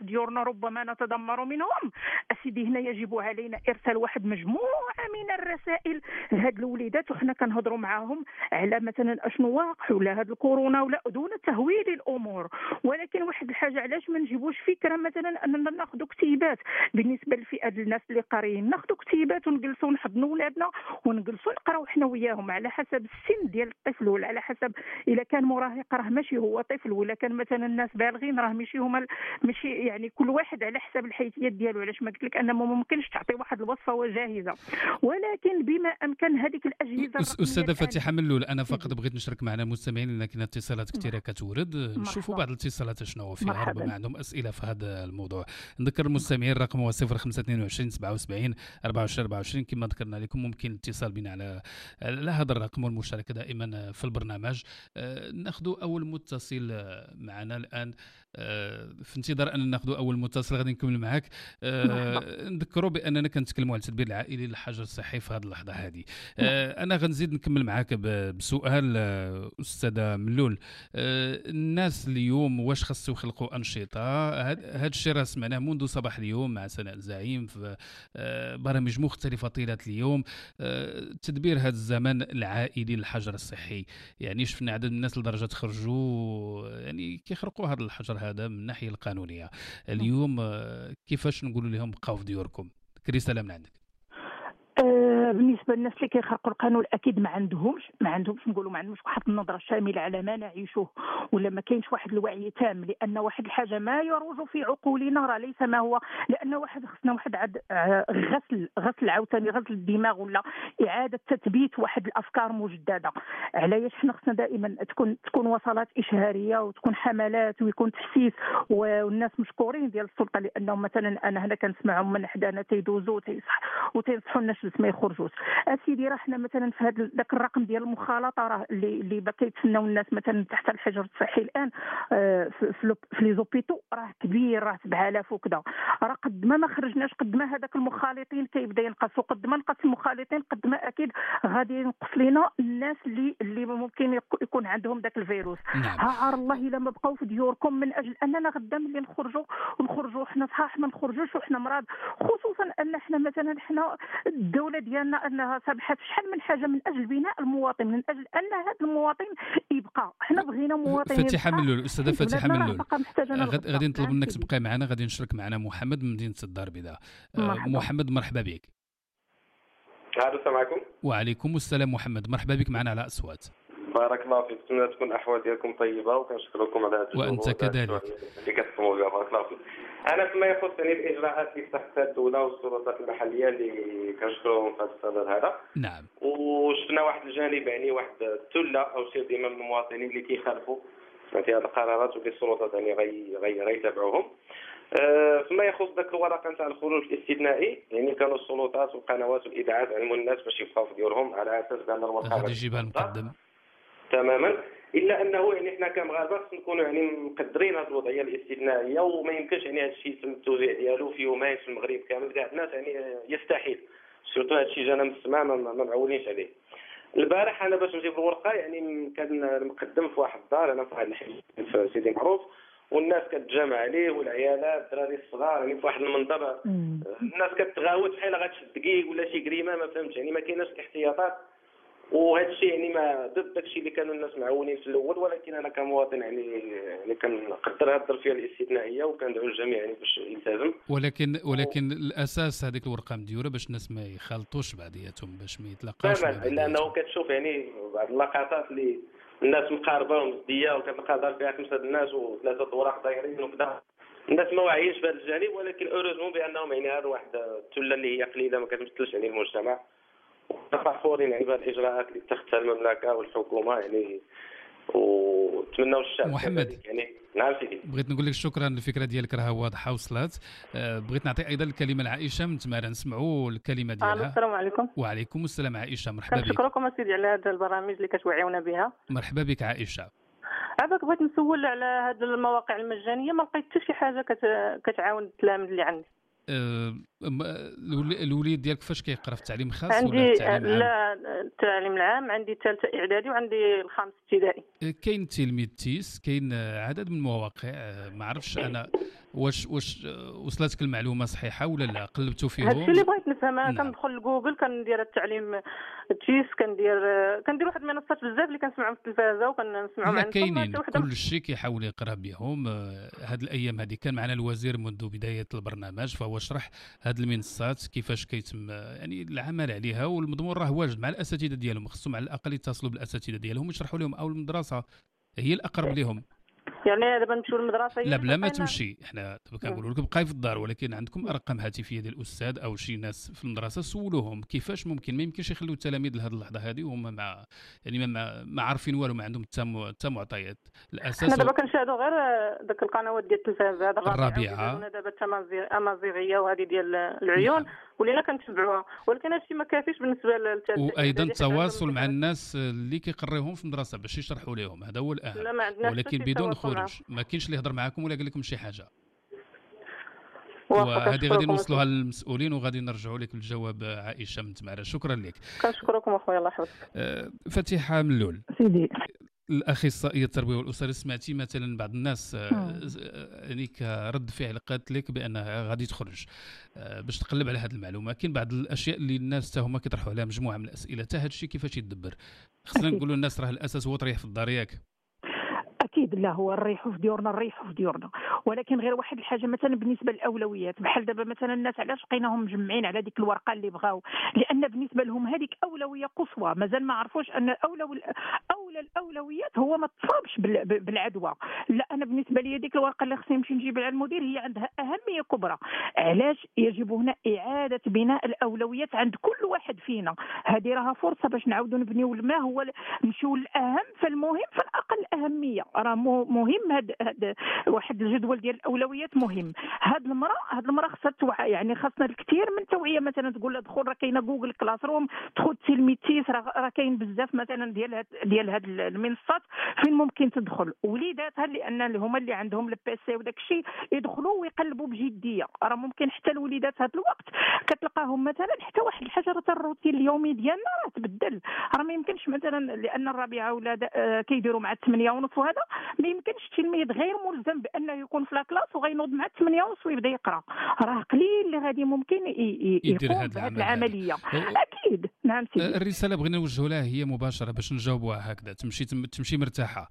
في ديورنا ربما نتدمر منهم. اسيدي هنا يجب علينا ارسال واحد مجموعه من الرسائل لهاد الوليدات وحنا كنهضروا معاهم على مثلا اشنو واقع ولا هاد الكورونا ولا دون تهويل الامور. ولكن واحد الحاجه علاش ما نجيبوش فكره مثلا اننا ناخذوا كتيبات بالنسبه للفئه ديال الناس اللي قاريين، ناخذوا كتيبات ونجلسوا نحضنوا ولادنا ونجلسوا نقراو حنا وياهم على حسب السن ديال الطفل ولا على حسب الا كان مراهق راه ماشي هو طفل ولا كان مثلا الناس بالغين راه ماشي هما ماشي يعني كل واحد على حسب الحيثيات ديالو. علاش ما قلت لك انه ما ممكنش تعطي واحد الوصفه وجاهزه، ولكن بما امكن هذيك الاجهزه. استاذه فاتحه ملول، انا فقط بغيت نشارك معنا مستمعين لان كاين اتصالات كثيره كتورد، نشوفوا بعض الاتصالات شنو فيها، ربما عندهم اسئله في هذا الموضوع. نذكر المستمعين الرقم هو صفر خمسة اثنين وعشرين سبعة وسبعين أربعة وعشرين أربعة وعشرين كما ذكرنا لكم. ممكن الاتصال بنا على على هذا الرقم والمشاركه دائما في البرنامج. ناخذ اول متصل معنا الان، في انتظار ان ناخذ اول متصل غادي نكمل معك. نذكروا باننا كنتكلموا على التدبير العائلي للحجر الصحي في هذه اللحظه هذه. انا غنزيد نكمل معك بسؤال استاذه ملول. الناس اليوم واش خاصو يخلقوا انشطه؟ هذا الشيء راه سمعناه منذ صباح اليوم مع سناء الزعيم في برامج مختلفه طيله اليوم. تدبير هذا الزمن العائلي للحجر الصحي، يعني شفنا عدد من الناس لدرجه خرجوا يعني كيخرقوا هذا الحجر هذا من الناحيه القانونيه. اليوم كيفاش نقولوا لهم بقاو في ديوركم؟ كري سلام من عندك. بالنسبه للناس اللي كيخرقوا القانون اكيد ما عندهمش ما عندهمش نقولوا ما عندهمش واحد النظره شامله على ما نعيشه ولا ما كاينش واحد الوعي تام، لان واحد الحاجه ما يروج في عقولنا راه ليس ما هو، لان واحد خصنا واحد عد غسل غسل عاوتاني غسل الدماغ ولا اعاده تثبيت واحد الافكار مجدده. علاش حنا خصنا دائما تكون تكون وصلات اشهاريه وتكون حملات ويكون تحسيس والناس مشكورين ديال السلطه، لانهم مثلا انا هنا كنسمعهم من حدانا تيدوزوا وتيصح وتينصحوا الناس ما يخرجوش. اسيدي راه حنا مثلا في هذا ذاك الرقم ديال المخالطه راه اللي اللي كيتسناو الناس مثلا تحت الحجر الصحي الان في في لي زوبيتو راه كبير، راه سبعة آلاف وكذا. راه قد ما ما خرجناش قد ما هذاك المخالطين كيبدا ينقص، وقد ما نقص المخالطين قد ما اكيد غادي ينقص لنا الناس اللي اللي ممكن يكون عندهم ذاك الفيروس. نعم. ها الله الا ما بقاو في ديوركم من اجل اننا غدا ملي نخرجوا ونخرجوا حنا صحاح ما نخرجوش وحنا مرض، خصوصا ان حنا مثلا حنا الدوله ديالنا انها سبحت شحال من حاجه من اجل بناء المواطن، من اجل ان هذا المواطن يبقى. حنا بغينا مواطنين. فاتحه ملول، الاستاذه فاتحه ملول، غادي نطلب منك تبقاي معنا، غادي نشرك معنا محمد من مدينه الدار البيضاء. محمد مرحبا بك. السلام عليكم. وعليكم السلام محمد، مرحبا بك معنا على اصوات. بارك الله فيك، نتمنى تكون الاحوال ديالكم طيبه وكنشكركم على هذا وانت كذلك اللي كتقوموا بها. بارك الله فيك. انا فيما يخص يعني الاجراءات اللي اتخذتها الدوله والسلطات المحليه اللي كنشكرهم في هذا الصدد هذا. نعم. وشفنا واحد الجانب يعني واحد الثله او شي ديما من المواطنين اللي كيخالفوا في هذه القرارات واللي السلطات يعني غي غيتابعوهم. أه فيما يخص ذاك الورقه نتاع الخروج الاستثنائي، يعني كانوا السلطات والقنوات والاذاعات علموا الناس باش يبقاو في ديورهم على اساس بان الورقه غادي يجيبها المقدم تماما، الا انه يعني حنا كمغاربه خصنا نكونوا يعني مقدرين هذه الوضعيه الاستثنائيه، وما يمكنش يعني هذا الشيء يتم التوزيع ديالو في يومين في المغرب كامل كاع الناس، يعني يستحيل. سورتو هذا الشيء جانا من السماء ما معولينش عليه. البارح انا باش نجيب الورقه يعني كان مقدم في واحد الدار انا في واحد الحي في سيدي معروف، والناس كتجمع عليه والعيالات الدراري الصغار يعني في واحد المنظر الناس كتغاوت بحال غتشد دقيق ولا شي كريمه ما فهمتش، يعني ما كايناش الاحتياطات. وهذا الشيء يعني ما ضد داك الشيء اللي كانوا الناس معاونين في الاول، ولكن انا كمواطن يعني يعني كنقدر هذه الظرفيه الاستثنائيه وكندعو الجميع يعني باش يلتزم. ولكن ولكن الاساس هذيك الورقه مديوره باش الناس ما يخلطوش بعضياتهم، باش ما يتلاقاوش. تماما، الا انه كتشوف يعني بعض اللقطات اللي الناس مقاربه ومزديه وكتلقى دار فيها خمسه الناس وثلاثه اوراق دايرين وكذا، الناس ما واعيينش بهذا الجانب. ولكن اوروزمون بانهم يعني هذا واحد الثله اللي هي قليله ما كتمثلش يعني المجتمع، فخورين يعني بهذه الاجراءات اللي اتخذتها المملكه والحكومه يعني، ونتمنوا الشعب محمد يعني. نعم سيدي، بغيت نقول لك شكرا، الفكره ديالك راها واضحه وصلت. أه بغيت نعطي ايضا الكلمه لعائشه من تمارا، نسمعوا الكلمه ديالها. السلام عليكم. وعليكم السلام عائشه، مرحبا بك. كنشكركم اسيدي على هذه البرامج اللي كتوعيونا بها. مرحبا بك عائشه. عافاك، بغيت نسول على هذه المواقع المجانيه، ما لقيت حتى شي حاجه كتعاون التلاميذ اللي عندي. أه الوليد ديالك فاش كيقرا في التعليم الخاص عندي ولا التعليم العام؟ لا التعليم العام، عندي ثالثه اعدادي وعندي الخامس ابتدائي. كاين تلميذ تيس، كاين عدد من المواقع ما عرفتش انا واش واش وصلتك المعلومه صحيحه ولا لا؟ قلبتوا فيهم؟ هادشي اللي بغيت نفهم. انا نعم. كندخل لجوجل كندير التعليم تشيس، كندير كندير واحد المنصات بزاف اللي كنسمعهم في التلفازه وكنسمعهم لا عندكم. كاينين كل شيء كيحاول يقرا بهم. هاد الايام هذه كان معنا الوزير منذ بدايه البرنامج، فهو شرح هاد المنصات كيفاش كيتم يعني العمل عليها، والمضمون راه واجد مع الاساتذه ديالهم. خصهم على الاقل يتصلوا بالاساتذه ديالهم يشرحوا لهم، او المدرسه هي الاقرب لهم. يعني دابا نمشيو للمدرسه؟ لا بلا ما تمشي، حنا دابا كنقولوا لك بقاي في الدار، ولكن عندكم ارقام هاتفيه ديال الاستاذ او شي ناس في المدرسه، سولوهم كيفاش ممكن. ما يمكنش يخليو التلاميذ لهذه اللحظه هذه وهما مع يعني ما ما عارفين والو، ما عندهم حتى معطيات. الاساس حنا دابا كنشاهدوا غير داك القنوات ديال التلفازه هذا الرابعه دابا الامازيغيه وهذه ديال العيون ولينا كنتبعوها، ولكن هادشي ما كافيش بالنسبه للتلاميذ. وايضا التواصل مع الناس اللي كيقريوهم في المدرسه باش يشرحوا لهم، هذا هو الاهم. ولكن بدون خروج، ما كاينش اللي يهضر معاكم ولا قال لكم شي حاجه. وهذه غادي نوصلوها للمسؤولين وغادي نرجعوا لك بالجواب. عائشه من تماره، شكرا لك. كنشكركم اخويا، الله يحفظك. أه فتيحه ملول سيدي الاخصائيه التربويه والاسره، سمعتي مثلا بعض الناس يعني كرد فعل قالت لك بانها غادي تخرج باش تقلب على هذه المعلومه. كاين بعض الاشياء اللي الناس حتى هما كيطرحوا عليها مجموعه من الاسئله، حتى هذا الشيء كيفاش يتدبر؟ خصنا نقولوا للناس راه الاساس هو تريح في الدار ياك. اكيد لا، هو نريحوا في ديورنا نريحوا في ديورنا، ولكن غير واحد الحاجه مثلا بالنسبه للاولويات، بحال دابا مثلا الناس علاش لقيناهم مجمعين على ديك الورقه اللي بغاو؟ لان بالنسبه لهم هذيك اولويه قصوى، مازال ما عرفوش ان اولوي اولى الاولويات هو ما تصابش بالعدوى. لا، انا بالنسبه لي ديك الورقه اللي خصني نمشي نجيب على المدير هي عندها اهميه كبرى. علاش؟ يجب هنا اعاده بناء الاولويات عند كل واحد فينا. هذه راها فرصه باش نعاودوا نبنيو ما هو نمشيو للاهم فالمهم فالاقل اهميه. راه مهم هذا هاد واحد الجدول ديال الاولويات مهم. هاد المراه هاد المراه خاصها توعى، يعني خاصنا الكثير من التوعيه. مثلا تقول لها دخل، راه كاينه جوجل كلاس روم، دخل تلميذتيس، راه كاين بزاف مثلا ديال هاد ديال هاد المنصات فين ممكن تدخل. وليداتها لان اللي هما اللي عندهم البيسي وداك الشيء يدخلوا ويقلبوا بجديه. راه ممكن حتى الوليدات هاد الوقت كتلقاهم مثلا حتى واحد الحاجه الروتين اليومي ديالنا راه تبدل. راه ما يمكنش مثلا لان الرابعه ولاد كيديروا مع الثمانيه ونص، وهذا ما يمكنش التلميذ غير ملزم بانه يكون في لاكلاس وغينوض مع الثمانيه ونص ويبدا يقرا. راه قليل اللي غادي ممكن يقوم بهذه العمليه. اكيد نعم سيدي. الرساله بغينا نوجهوا لها هي مباشره باش نجاوبوها هكذا، تمشي تمشي مرتاحه.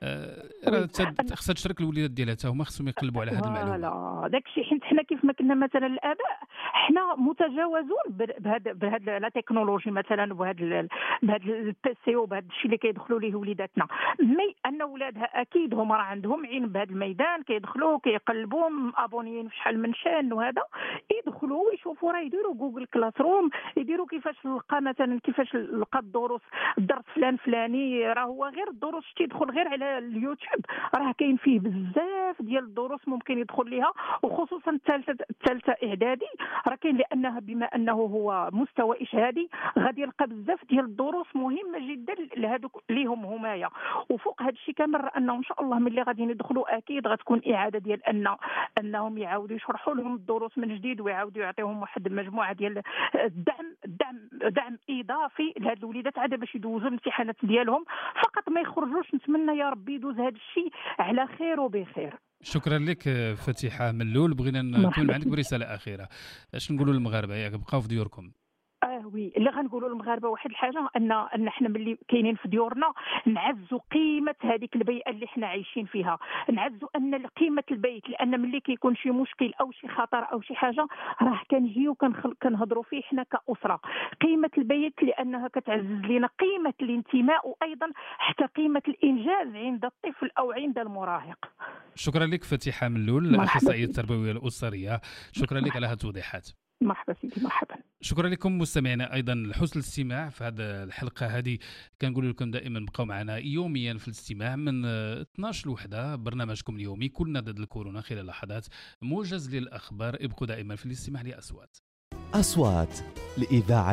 راه خصها تشارك الوليدات ديالها حتى هما خصهم يقلبوا على هذه المعلومه. لا داك الشيء، حيت حنا كيف ما كنا مثلا الاباء حنا متجاوزون بهذا بهذا لا تكنولوجي مثلا وبهذا بهذا البيسي وبهذا الشيء اللي كيدخلوا ليه وليداتنا. مي ان ولادها اكيد هما راه عندهم عين بهذا الميدان، كيدخلوا كيقلبوا ابونيين في شحال من شان، وهذا يدخلوا ويشوفوا راه يديروا جوجل كلاس روم، يديروا كيفاش نلقى مثلا كيفاش نلقى الدروس الدرس فلان فلاني. راه هو غير الدروس تيدخل غير على اليوتيوب، راه كاين فيه بزاف ديال الدروس ممكن يدخل ليها، وخصوصا الثالثه الثالثه اعدادي راه كاين، لانها بما انه هو مستوى اشهادي غادي يلقى بزاف ديال الدروس مهمه جدا لهذوك ليهم همايه. وفوق هذا الشيء كامل انه ان شاء الله ملي غادي يدخلوا اكيد غتكون اعاده ديال ان انهم يعاودوا يشرحوا لهم الدروس من جديد ويعاودوا يعطيهم واحد المجموعه ديال الدعم الدعم دعم اضافي لهاد الوليدات عاد باش يدوزوا الامتحانات ديالهم، فقط ما يخرجوش. نتمنى يا ربي يدوز هذا الشيء على خير وبخير. شكرا لك فتيحه ملول. بغينا نكون عندك برساله اخيره. اش نقولوا للمغاربه ياك بقاو في ديوركم؟ اه وي اللي غنقولوا للمغاربه واحد الحاجه، ان ان حنا ملي كاينين في ديورنا نعزوا قيمه هذيك البيئه اللي حنا عايشين فيها، نعزوا ان قيمه البيت، لان ملي كيكون شي مشكل او شي خطر او شي حاجه راه كنجيو كنهضروا فيه حنا كاسره. قيمه البيت لانها كتعزز لنا قيمه الانتماء، وايضا حتى قيمه الانجاز عند الطفل او عند المراهق. شكرا لك فتيحه ملول، الاخصائيه التربويه الاسريه. شكرا لك على هذه التوضيحات. مرحبا سيدي، مرحبا. شكرا لكم مستمعينا ايضا لحسن الاستماع في هذه الحلقه هذه. كنقول لكم دائما بقاو معنا يوميا في الاستماع من اثناش لوحدة، برنامجكم اليومي كلنا ضد الكورونا خلال لحظات، موجز للاخبار. ابقوا دائما في الاستماع لاصوات اصوات الاذاعه